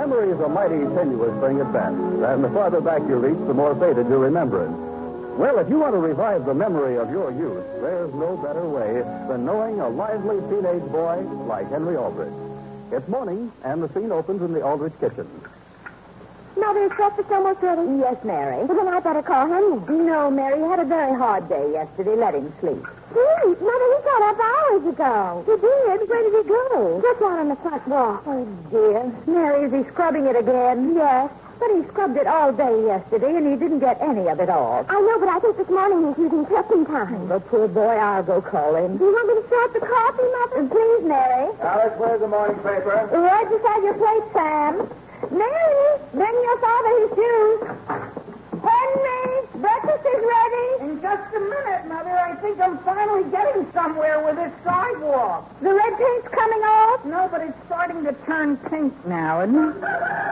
memory's a mighty tenuous thing at best, and the farther back you reach, the more faded your remembrance. Well, if you want to revive the memory of your youth, there's no better way than knowing a lively teenage boy like Henry Aldrich. It's morning, and the scene opens in the Aldrich kitchen. Mother, is breakfast almost ready? Yes, Mary. Well, then I'd better call Henry. No, Mary, you had a very hard day yesterday. Let him sleep. Sleep? Mother, he got up hours ago. He did? Where did he go? Just out on the front walk. Oh, dear. Mary, is he scrubbing it again? Yes. But he scrubbed it all day yesterday, and he didn't get any of it off. I know, but I think this morning he's using turpentine. The poor boy, I'll go call him. Do you want me to start the coffee, Mother? Please, Mary. Alice, where's the morning paper? Right beside your plate, Sam. Mary, bring your father his shoes. Henry, breakfast is ready. In just a minute, Mother. I think I'm finally getting somewhere with this sidewalk. The red paint's coming off? No, but it's starting to turn pink now, isn't it?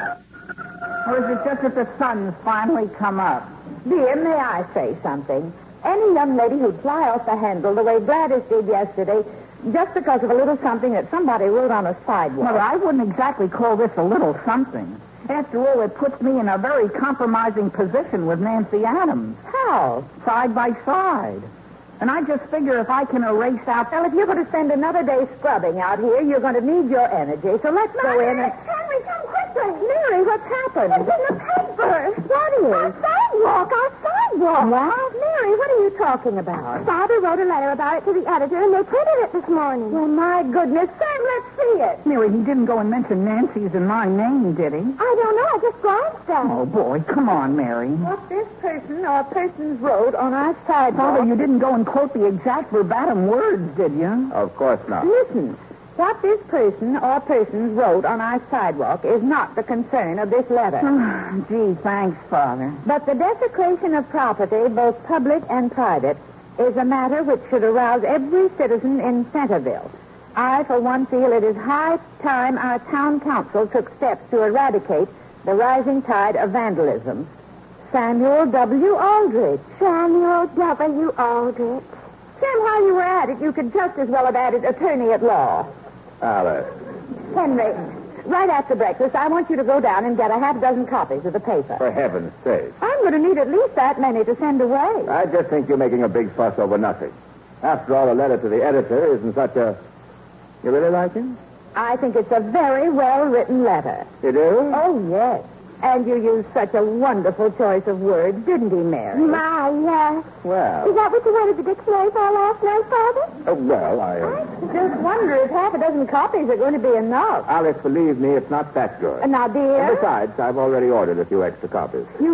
Or is it just that the sun's finally come up? Dear, may I say something? Any young lady who'd fly off the handle the way Gladys did yesterday, just because of a little something that somebody wrote on a sidewalk. Mother, I wouldn't exactly call this a little something. After all, it puts me in a very compromising position with Nancy Adams. How? Side by side. And I just figure if I can erase out... Well, if you're going to spend another day scrubbing out here, you're going to need your energy. So let's go in and... Henry, come quickly. Mary, what's happened? It's in the paper. What is? Our sidewalk. What? Mary, what are you talking about? Father wrote a letter about it to the editor, and they printed it this morning. Well, my goodness. Sam, let's see it. Mary, he didn't go and mention Nancy's and my name, did he? I don't know. I just glanced at it. Oh, boy, come on, Mary. What this person or persons wrote on our sidewalk... Father, you didn't go and quote the exact verbatim words, did you? Of course not. Listen. What this person or persons wrote on our sidewalk is not the concern of this letter. Gee, thanks, Father. But the desecration of property, both public and private, is a matter which should arouse every citizen in Centerville. I, for one, feel it is high time our town council took steps to eradicate the rising tide of vandalism. Samuel W. Aldrich. Samuel W. Aldrich. Sam, while you were at it, you could just as well have added attorney at law. Alice. Henry, right after breakfast, I want you to go down and get a half dozen copies of the paper. For heaven's sake. I'm going to need at least that many to send away. I just think you're making a big fuss over nothing. After all, a letter to the editor isn't such a... You really like him? I think it's a very well-written letter. You do? Oh, yes. And you used such a wonderful choice of words, didn't he, Mary? My, yes. Well... Is that what you wanted the dictionary for last night, Father? Well, I just wonder if half a dozen copies are going to be enough. Alice, believe me, it's not that good. Now, dear... And besides, I've already ordered a few extra copies. You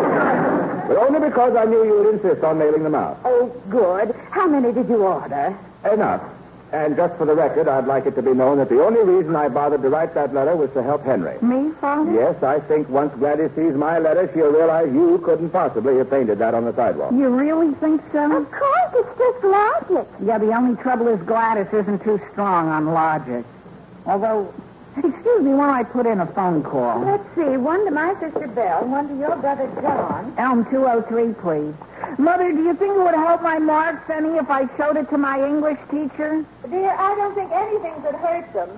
have? But only because I knew you would insist on mailing them out. Oh, good. How many did you order? Enough. And just for the record, I'd like it to be known that the only reason I bothered to write that letter was to help Henry. Me, Father? Yes, I think once Gladys sees my letter, she'll realize you couldn't possibly have painted that on the sidewalk. You really think so? Of course, it's just logic. Yeah, the only trouble is Gladys isn't too strong on logic. Although, excuse me while I put in a phone call. Let's see. One to my sister Belle, one to your brother John. Elm 203, please. Mother, do you think it would help my marks any if I showed it to my English teacher? Dear, I don't think anything could hurt them.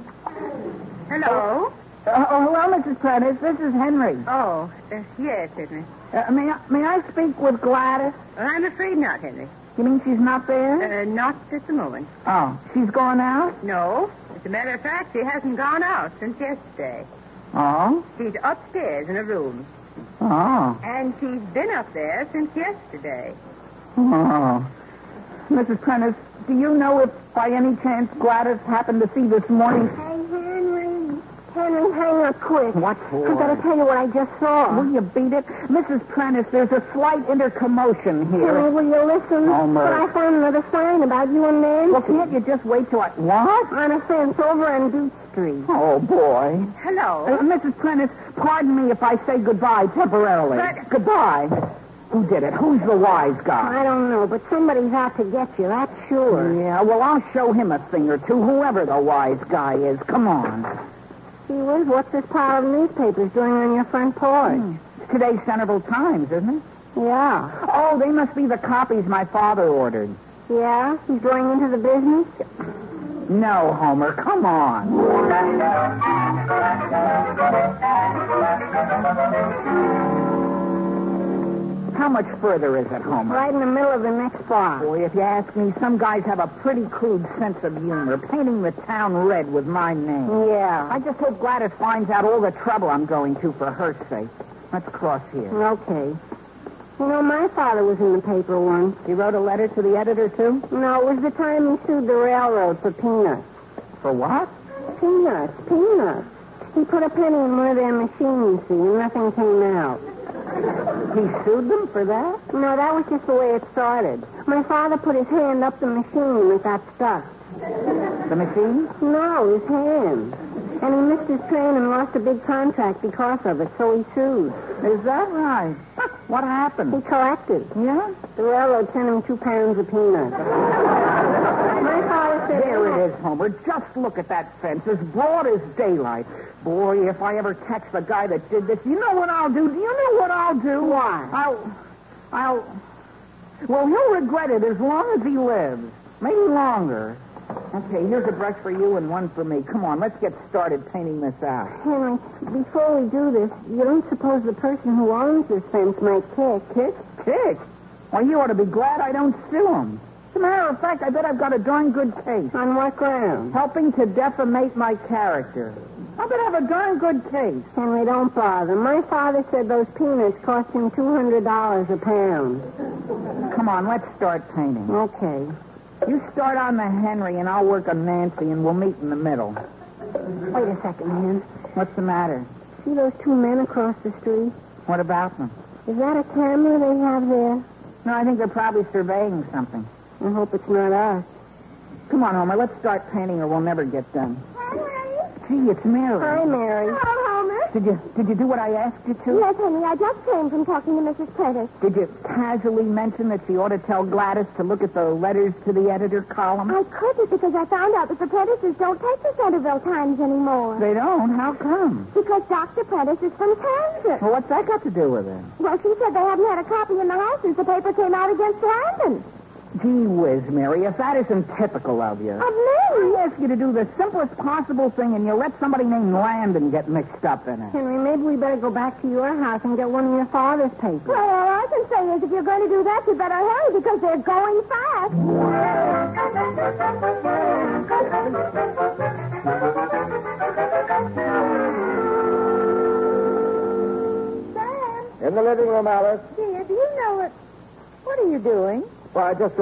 Hello? Hello, Mrs. Prentice. This is Henry. Oh, yes, Henry. May I speak with Gladys? I'm afraid not, Henry. You mean she's not there? Not at the moment. Oh, she's gone out? No. As a matter of fact, she hasn't gone out since yesterday. Oh? She's upstairs in a room. Oh. And she's been up there since yesterday. Oh. Mrs. Prentice, do you know if by any chance Gladys happened to see this morning? Hey, Henry, hang up quick. What for? I've got to tell you what I just saw. Will you beat it? Mrs. Prentice, there's a slight intercommotion here. Henry, will you listen? Oh, Murph. But I found another sign about you and Nancy. Well, can't you just wait till I... What? On a fence over on Beach Street. Oh, boy. Hello. Mrs. Prentice, pardon me if I say goodbye temporarily. But- Goodbye. Who did it? Who's the wise guy? I don't know, but somebody's out to get you, that's sure. Yeah, well, I'll show him a thing or two, whoever the wise guy is. Come on. Gee whiz, what's this pile of newspapers doing on your front porch? It's today's Centerville Times, isn't it? Yeah. Oh, they must be the copies my father ordered. Yeah? He's going into the business? No, Homer, come on. How much further is it, Homer? Right in the middle of the next block. Boy, if you ask me, some guys have a pretty crude sense of humor, painting the town red with my name. Yeah. I just hope Gladys finds out all the trouble I'm going to for her sake. Let's cross here. Okay. You know, my father was in the paper once. He wrote a letter to the editor, too? No, it was the time he sued the railroad for peanuts. For what? Peanuts. He put a penny in one of their machines, see, and nothing came out. He sued them for that? No, that was just the way it started. My father put his hand up the machine and it got stuck. The machine? No, his hand. And he missed his train and lost a big contract because of it, so he sued. Is that right? What happened? He collected. Yeah? The railroad sent him 2 pounds of peanuts. My father said... There it is, Homer. Just look at that fence, as broad as daylight. Boy, if I ever catch the guy that did this, you know what I'll do? Do you know what I'll do? Why? Well, he'll regret it as long as he lives. Maybe longer. Okay, here's a brush for you and one for me. Come on, let's get started painting this out. Henry, before we do this, you don't suppose the person who owns this fence might kick? Kick? Why, you ought to be glad I don't sue him. As a matter of fact, I bet I've got a darn good case. On what ground? Helping to defamate my character. I bet I have a darn good case. Henry, don't bother. My father said those peanuts cost him $200 a pound. Come on, let's start painting. Okay. You start on the Henry, and I'll work on Nancy, and we'll meet in the middle. Wait a second, man. What's the matter? See those 2 men across the street? What about them? Is that a camera they have there? No, I think they're probably surveying something. I hope it's not us. Come on, Homer, let's start painting or we'll never get done. Gee, it's Mary. Hi, Mary. Hello, Homer. Did you do what I asked you to? Yes, honey, I just came from talking to Mrs. Prentice. Did you casually mention that she ought to tell Gladys to look at the letters to the editor column? I couldn't because I found out that the Prentices don't take the Centerville Times anymore. They don't? How come? Because Dr. Prentice is from Kansas. Well, what's that got to do with it? Well, she said they hadn't had a copy in the house since the paper came out against Landon. Gee whiz, Mary, if that isn't typical of you. Of me? I ask you to do the simplest possible thing, and you let somebody named Landon get mixed up in it. Henry, maybe we better go back to your house and get one of your father's papers. Well, all I can say is if you're going to do that, you better hurry because they're going fast. In the living room, Alice. Dear, do you know what? What are you doing? Why, just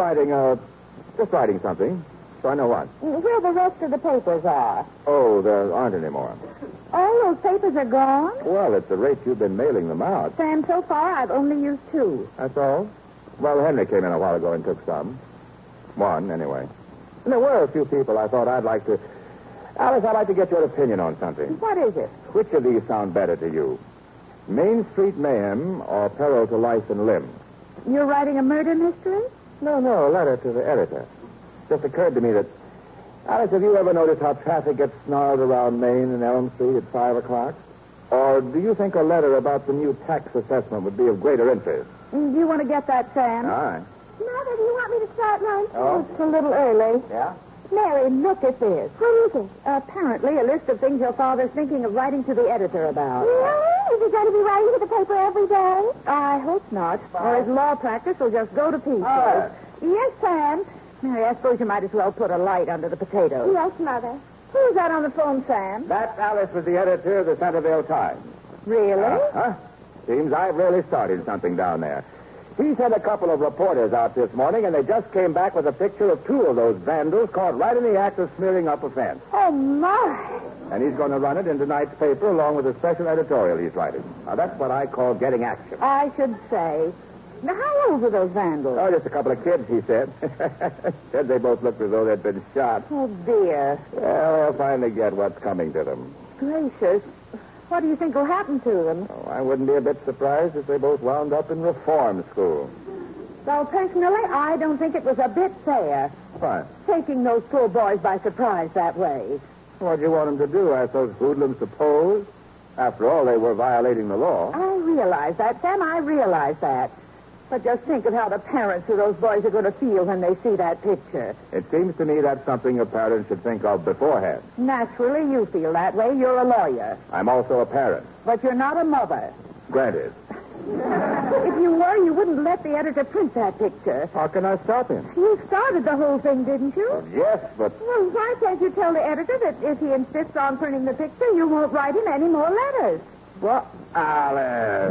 writing something. So I know what. Where the rest of the papers are. Oh, there aren't any more. All those papers are gone? Well, at the rate you've been mailing them out. Sam, so far I've only used 2. That's all? Well, Henry came in a while ago and took some. 1, anyway. And there were a few people I thought I'd like to... Alice, I'd like to get your opinion on something. What is it? Which of these sound better to you? Main Street Mayhem or Peril to Life and Limb? You're writing a murder mystery? No, a letter to the editor. Just occurred to me that... Alice, have you ever noticed how traffic gets snarled around Main and Elm Street at 5 o'clock? Or do you think a letter about the new tax assessment would be of greater interest? Do you want to get that, Sam? All right. Mother, do you want me to start now? Oh? It's a little early. Yeah? Mary, look at this. What is it? Apparently a list of things your father's thinking of writing to the editor about. Really? Is he going to be writing to the paper every day? I hope not. Or his law practice will just go to pieces. Yes, Sam. Mary, I suppose you might as well put a light under the potatoes. Yes, Mother. Who's that on the phone, Sam? That's Alice was the editor of the Centerville Times. Really? Huh? Seems I've really started something down there. He sent a couple of reporters out this morning, and they just came back with a picture of 2 of those vandals caught right in the act of smearing up a fence. Oh, my. And he's going to run it in tonight's paper along with a special editorial he's writing. Now, that's what I call getting action. I should say. Now, how old were those vandals? Oh, just a couple of kids, he said. Said they both looked as though they'd been shot. Oh, dear. Well, they'll finally get what's coming to them. Gracious. What do you think will happen to them? Oh, I wouldn't be a bit surprised if they both wound up in reform school. Well, personally, I don't think it was a bit fair. Why? Taking those poor boys by surprise that way. What'd you want them to do? Ask those hoodlums to pose? After all, they were violating the law. I realize that, Sam. I realize that. But just think of how the parents of those boys are going to feel when they see that picture. It seems to me that's something a parent should think of beforehand. Naturally, you feel that way. You're a lawyer. I'm also a parent. But you're not a mother. Granted. If you were, you wouldn't let the editor print that picture. How can I stop him? You started the whole thing, didn't you? Yes, but... Well, why can't you tell the editor that if he insists on printing the picture, you won't write him any more letters? What? Alice!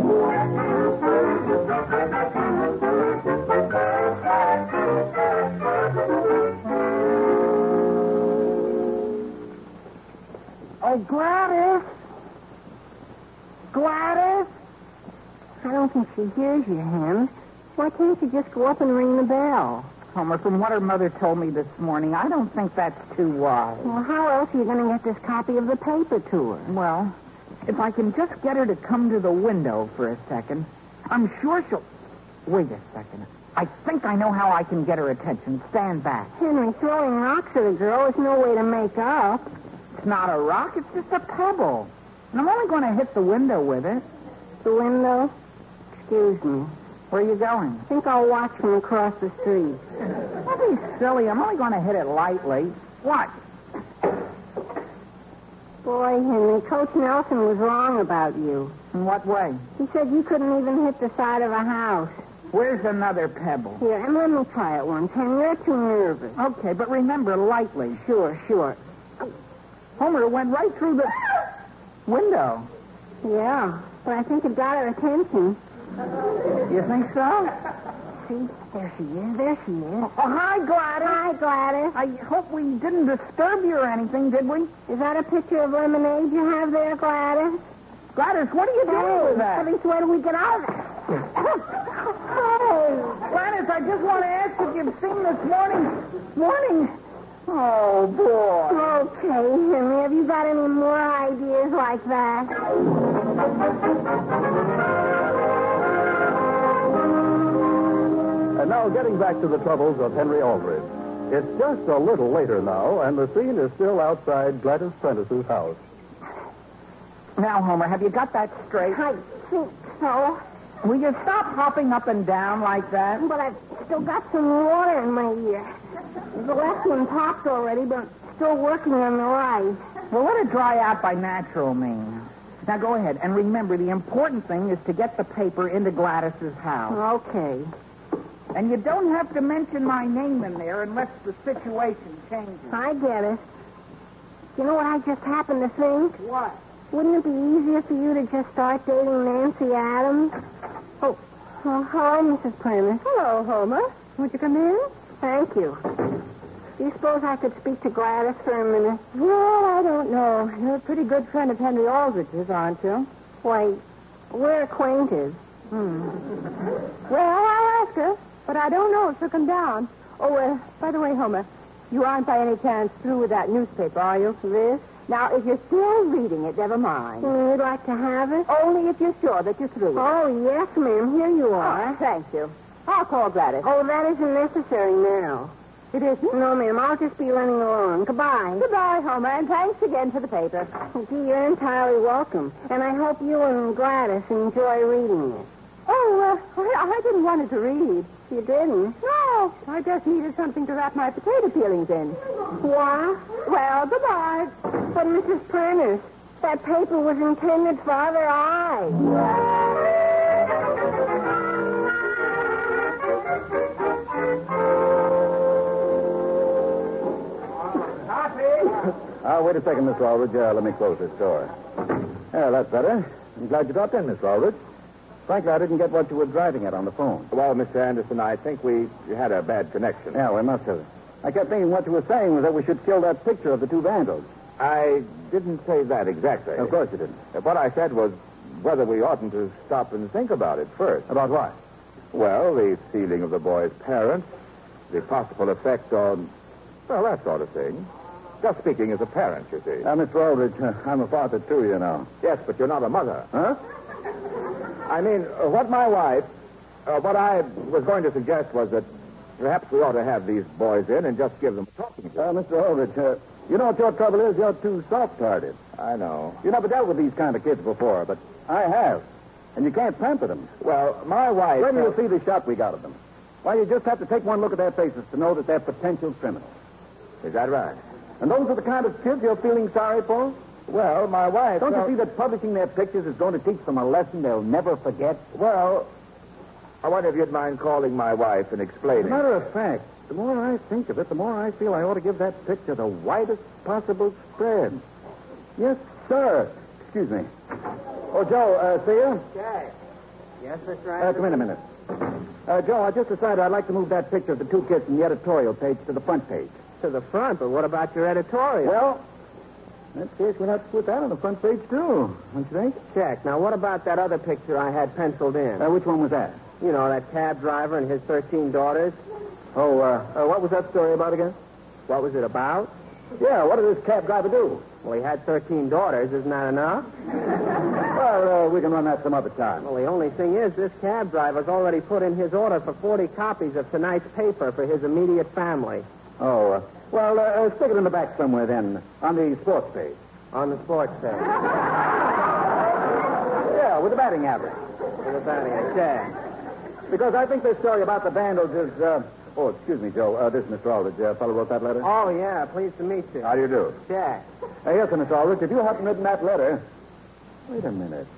Oh, Gladys! Gladys! I don't think she hears you, Hen. Why can't you just go up and ring the bell? Homer, from what her mother told me this morning, I don't think that's too wise. Well, how else are you going to get this copy of the paper to her? Well, if I can just get her to come to the window for a second, I'm sure she'll... Wait a second. I think I know how I can get her attention. Stand back. Henry, throwing rocks at a girl is no way to make up. It's not a rock. It's just a pebble. And I'm only going to hit the window with it. The window? Excuse me. Where are you going? I think I'll watch from across the street. Don't be silly. I'm only going to hit it lightly. Watch. Boy, Henry, Coach Nelson was wrong about you. In what way? He said you couldn't even hit the side of a house. Where's another pebble? Here, and let me try it once, Henry. You're too nervous. Okay, but remember, lightly. Sure. Homer, it went right through the window. Yeah, but I think it got her attention. You think so? See, there she is. Oh, hi, Gladys. Hi, Gladys. I hope we didn't disturb you or anything, did we? Is that a picture of lemonade you have there, Gladys? Gladys, what are you doing with that? At least where do we get out of there? Hey. Gladys, I just want to ask if you've seen this morning. Oh, boy. Okay, Henry, have you got any more ideas like that? And now, getting back to the troubles of Henry Aldrich. It's just a little later now, and the scene is still outside Gladys Prentice's house. Now, Homer, have you got that straight? I think so. Will you stop hopping up and down like that? But I've still got some water in my ear. The left one popped already, but still working on the right. Well, let it dry out by natural means. Now, go ahead. And remember, the important thing is to get the paper into Gladys's house. Okay. And you don't have to mention my name in there unless the situation changes. I get it. You know what I just happened to think? What? Wouldn't it be easier for you to just start dating Nancy Adams? Oh, hi, Mrs. Prentice. Hello, Homer. Would you come in? Thank you. Do you suppose I could speak to Gladys for a minute? Well, I don't know. You're a pretty good friend of Henry Aldrich's, aren't you? Why, we're acquainted. Well, I'll ask her, but I don't know if she'll come down. Oh, by the way, Homer, you aren't by any chance through with that newspaper, are you? This? Now, if you're still reading it, never mind. You'd like to have it? Only if you're sure that you're through with it. Oh, yes, ma'am. Here you are. Oh, thank you. I'll call Gladys. Oh, that isn't necessary now. It isn't? No, ma'am. I'll just be running along. Goodbye. Goodbye, Homer, and thanks again for the paper. Oh, gee, you're entirely welcome. And I hope you and Gladys enjoy reading it. Oh, I didn't want it to read. You didn't? No. I just needed something to wrap my potato peelings in. What? Well, goodbye. But, Mrs. Prentice, that paper was intended for other eyes. Wait a second, Mr. Aldrich. Let me close this door. Yeah, that's better. I'm glad you dropped in, Mr. Aldrich. Frankly, I didn't get what you were driving at on the phone. Well, Mr. Anderson, I think we had a bad connection. Yeah, we must have. I kept thinking what you were saying was that we should kill that picture of the two vandals. I didn't say that exactly. Of course you didn't. What I said was whether we oughtn't to stop and think about it first. About what? Well, the feeling of the boy's parents, the possible effect on, well, that sort of thing. Just speaking as a parent, you see. Mr. Aldrich, I'm a father, too, you know. Yes, but you're not a mother. Huh? I mean, what I was going to suggest was that perhaps we ought to have these boys in and just give them a talking to. Mr. Aldrich, you know what your trouble is? You're too soft-hearted. I know. You never dealt with these kind of kids before, but I have. And you can't pamper them. Well, my wife... When you see the shot we got of them, why, you just have to take one look at their faces to know that they're potential criminals. Is that right? And those are the kind of kids you're feeling sorry for? Well, my wife... Don't you see that publishing their pictures is going to teach them a lesson they'll never forget? Well, I wonder if you'd mind calling my wife and As explaining. a matter of fact, the more I think of it, the more I feel I ought to give that picture the widest possible spread. Yes, sir. Excuse me. Oh, Joe, see you? Okay. Yes, Mr. Anderson? Come in a minute. Joe, I just decided I'd like to move that picture of the two kids from the editorial page to the front page. To the front, but what about your editorial? Well, in that case, we'll have to put that on the front page, too. Don't you think? Check. Now, what about that other picture I had penciled in? Which one was that? You know, that cab driver and his 13 daughters. Oh, what was that story about again? What was it about? Yeah, what did this cab driver do? Well, he had 13 daughters. Isn't that enough? Well, we can run that some other time. Well, the only thing is, this cab driver's already put in his order for 40 copies of tonight's paper for his immediate family. Oh, well, stick it in the back somewhere then, on the sports page. On the sports page. Yeah, with the batting average. With the batting average. Check. Because I think this story about the Vandals is, Oh, excuse me, Joe. This is Mr. Aldrich. Fellow wrote that letter? Oh, yeah. Pleased to meet you. How do you do? Check. Yes, Mr. Aldrich. If you haven't written that letter... Wait a minute.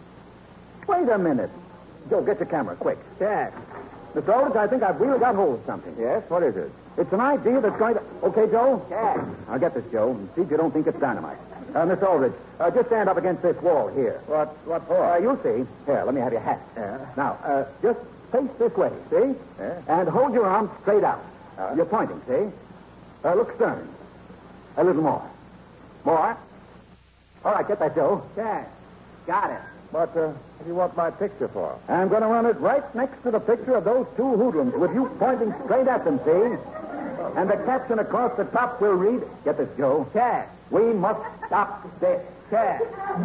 Joe, get your camera, quick. Check. Mr. Aldrich, I think I've really got hold of something. Yes? What is it? It's an idea that's going to... Okay, Joe? Check. I'll get this, Joe, and see if you don't think it's dynamite. Mr. Aldrich, just stand up against this wall here. What for? You'll see. Here, let me have your hat. Yeah. Now, just face this way, see? Yeah. And hold your arms straight out. You're pointing, see? Look stern. A little more. More. All right, get that, Joe. Check. Got it. What do you want my picture for? I'm going to run it right next to the picture of those two hoodlums with you pointing straight at them, see? And the caption across the top will read, get this, Joe. Check. We must stop this. Check.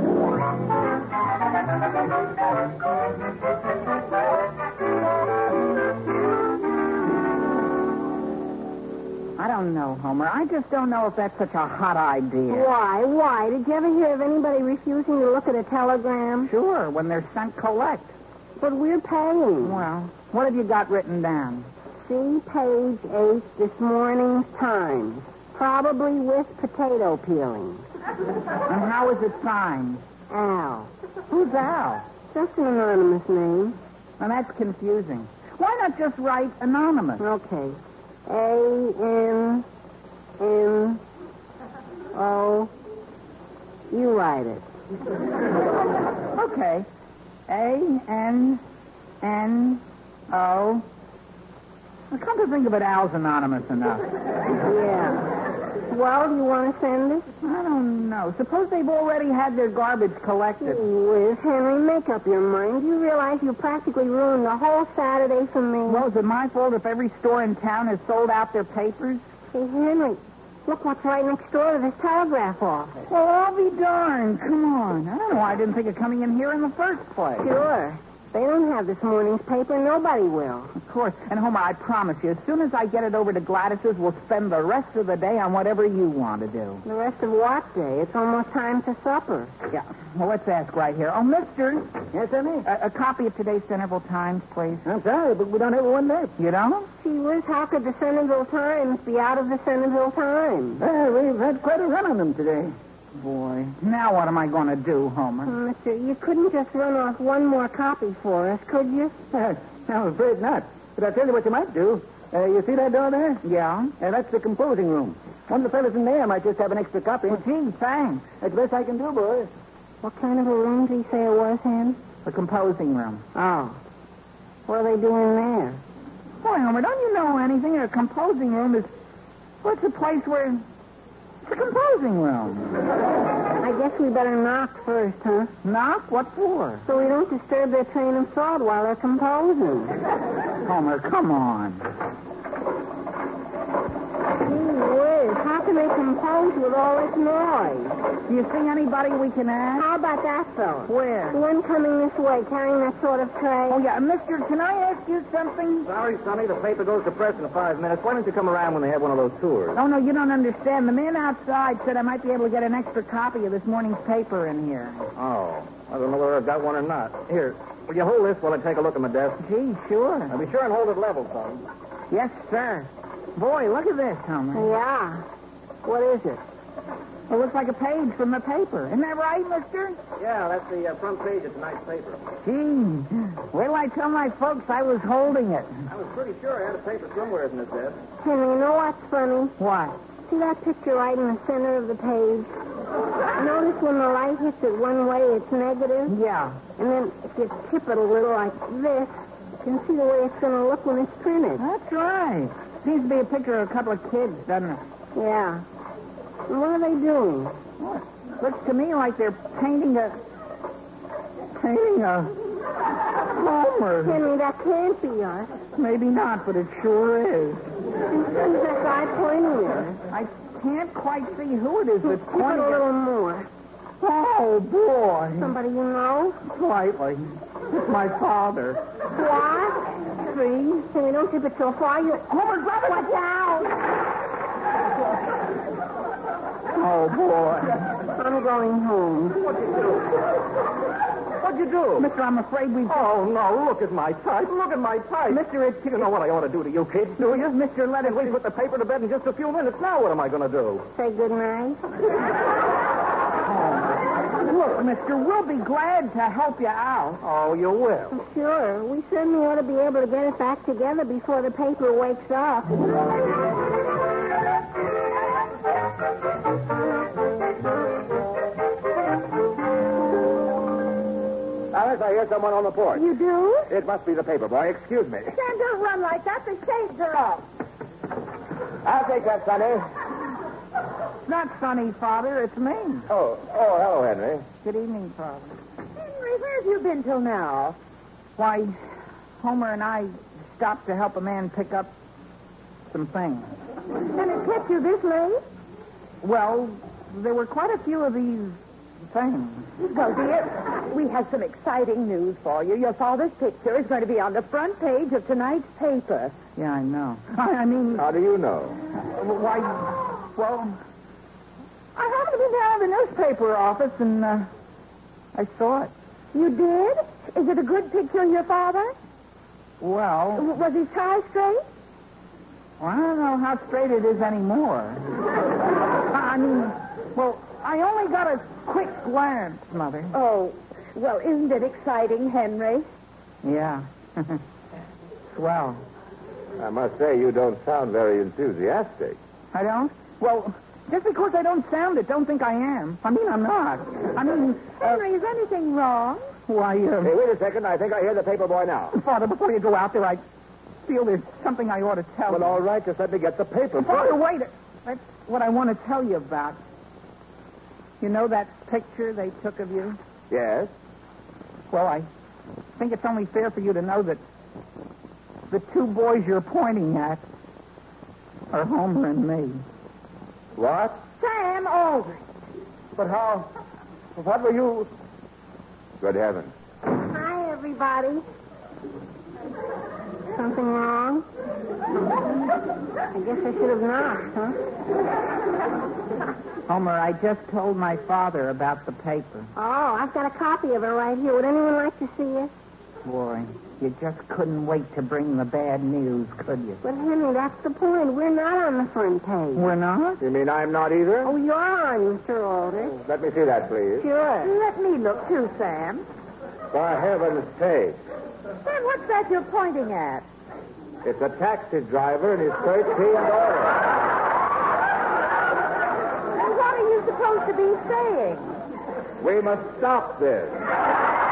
I don't know, Homer. I just don't know if that's such a hot idea. Why? Why? Did you ever hear of anybody refusing to look at a telegram? Sure, when they're sent collect. But we're paying. Well, what have you got written down? See page 8, this morning's Times. Probably with potato peeling. And how is it signed? Al. Who's Al? Just an anonymous name. And that's confusing. Why not just write anonymous? Okay. A-N-N-O. You write it. Okay. A-N-N-O. Well, come to think of it, Al's anonymous enough. Yeah. Well, do you want to send it? I don't know. Suppose they've already had their garbage collected. Whiz, Henry, make up your mind. You realize you practically ruined the whole Saturday for me. Well, is it my fault if every store in town has sold out their papers? Hey, Henry, look what's right next door to this telegraph office. Well, I'll be darned. Come on. I don't know why I didn't think of coming in here in the first place. Sure. They don't have this morning's paper. Nobody will. Of course. And, Homer, I promise you, as soon as I get it over to Gladys's, we'll spend the rest of the day on whatever you want to do. The rest of what day? It's almost time for supper. Yeah. Well, let's ask right here. Oh, mister. Yes, Emmy? A copy of today's Centerville Times, please. I'm sorry, but we don't have one left. You don't? Gee whiz, how could the Centerville Times be out of the Centerville Times? Well, we've had quite a run on them today. Boy. Now what am I going to do, Homer? Mister, you couldn't just run off one more copy for us, could you? I'm afraid not. But I'll tell you what you might do. You see that door there? Yeah? That's the composing room. One of the fellas in there might just have an extra copy. Well, gee, thanks. That's the best I can do, boys. What kind of a room did he say it was, Hen? The composing room. Oh. What are they doing there? Boy, Homer, don't you know anything? A composing room is... Well, it's a place where... It's a composing room. I guess we better knock first, huh? Knock? What for? So we don't disturb their train of thought while they're composing. Homer, come on. Gee whiz, how can they compose with all this noise? Do you see anybody we can ask? How about that fellow? Where? The one coming this way, carrying that sort of tray. Oh, yeah. Mister, can I ask you something? Sorry, Sonny, the paper goes to press in 5 minutes. Why don't you come around when they have one of those tours? Oh, no, you don't understand. The man outside said I might be able to get an extra copy of this morning's paper in here. Oh, I don't know whether I've got one or not. Here, Will you hold this while I take a look at my desk? Gee, sure. Now be sure and hold it level, son. Yes, sir. Boy, look at this, Homer. Yeah. What is it? It looks like a page from the paper. Isn't that right, mister? Yeah, that's the front page of tonight's paper. Gee, wait till I tell my folks I was holding it. I was pretty sure I had a paper somewhere in this desk. Henry, you know what's funny? What? See that picture right in the center of the page? Notice when the light hits it one way, it's negative? Yeah. And then if you tip it a little like this, you can see the way it's going to look when it's printed. That's right. Seems to be a picture of a couple of kids, doesn't it? Yeah. And what are they doing? Looks to me like they're painting a Homer. Henry, that can't be us. Maybe not, but it sure is. Who's that guy pointing there? I can't quite see who it is that's Tip it pointing a at. little more. Oh, boy. Somebody you know? Slightly. It's my father. What? See? Henry, don't tip it so far. Homer, grab it. Watch out! Oh, boy. I'm going home. What'd you do? Mister, I'm afraid we've... Oh, no, look at my type. Look at my type. Mister, it's... You know what I ought to do to you kids, do you? Mister, let us... We put the paper to bed in just a few minutes. Now what am I going to do? Say good night. Look, mister, we'll be glad to help you out. Oh, you will. Sure. We certainly ought to be able to get it back together before the paper wakes up. Alice, I hear someone on the porch. You do? It must be the paper boy. Excuse me. Sam, don't run like that. The shades are off. I'll take that, Sonny. It's not Sonny, Father. It's me. Oh, hello, Henry. Good evening, Father. Henry, where have you been till now? Why, Homer and I stopped to help a man pick up some things. And it kept you this late? Well, there were quite a few of these things. Well, dear, we have some exciting news for you. Your father's picture is going to be on the front page of tonight's paper. Yeah, I know. I mean, How do you know? why, well, I happened to be down at the newspaper office and I saw it. You did? Is it a good picture of your father? Well, Was his tie straight? I don't know how straight it is anymore. I mean, well, I only got a quick glance, Mother. Oh, well, isn't it exciting, Henry? Yeah. Swell. I must say, you don't sound very enthusiastic. I don't? Well, just because I don't sound it, don't think I am. I mean, I'm not. I mean, Henry, is anything wrong? why, Hey, wait a second. I think I hear the paper boy now. Father, before you go out there, I feel there's something I ought to tell Well, you. all right. Just let me get the paper. Father, wait. That's what I want to tell you about. You know that picture they took of you? Yes? Well, I think it's only fair for you to know that the two boys you're pointing at are Homer and me. What? Sam Aldrich. But how? What were you... Good heavens. Hi, everybody. Something wrong? I guess I should have knocked, huh? Homer, I just told my father about the paper. Oh, I've got a copy of it right here. Would anyone like to see it? Boy, you just couldn't wait to bring the bad news, could you? But, Henry, that's the point. We're not on the front page. We're not? You mean I'm not either? Oh, you're on, Mr. Aldrich. Let me see that, please. Sure. Let me look, too, Sam. For heaven's sake. Sam, what's that you're pointing at? It's a taxi driver in his first key and order. And what are you supposed to be saying? We must stop this.